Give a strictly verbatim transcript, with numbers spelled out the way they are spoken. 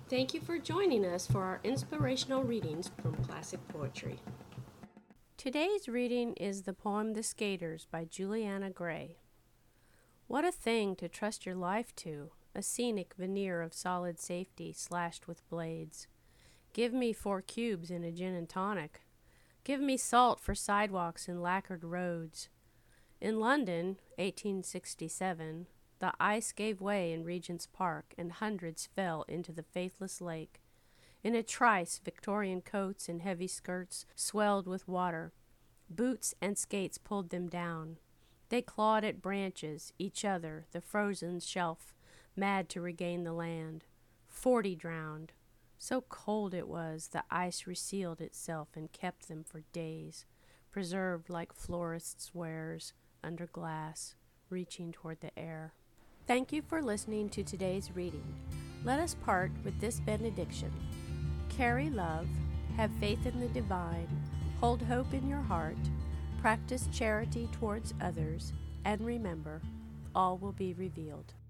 Thank you for joining us for our inspirational readings from classic poetry. Today's reading is the poem The Skaters by Juliana Gray. What a thing to trust your life to, a scenic veneer of solid safety slashed with blades. Give me four cubes and a gin and tonic. Give me salt for sidewalks and lacquered roads. In London, eighteen sixty-seven, the ice gave way in Regent's Park and hundreds fell into the faithless lake. In a trice, Victorian coats and heavy skirts swelled with water. Boots and skates pulled them down. They clawed at branches, each other, the frozen shelf, mad to regain the land. Forty drowned. So cold it was, the ice resealed itself and kept them for days, preserved like florists' wares under glass, reaching toward the air. Thank you for listening to today's reading. Let us part with this benediction. Carry love, have faith in the divine, hold hope in your heart, practice charity towards others, and remember, all will be revealed.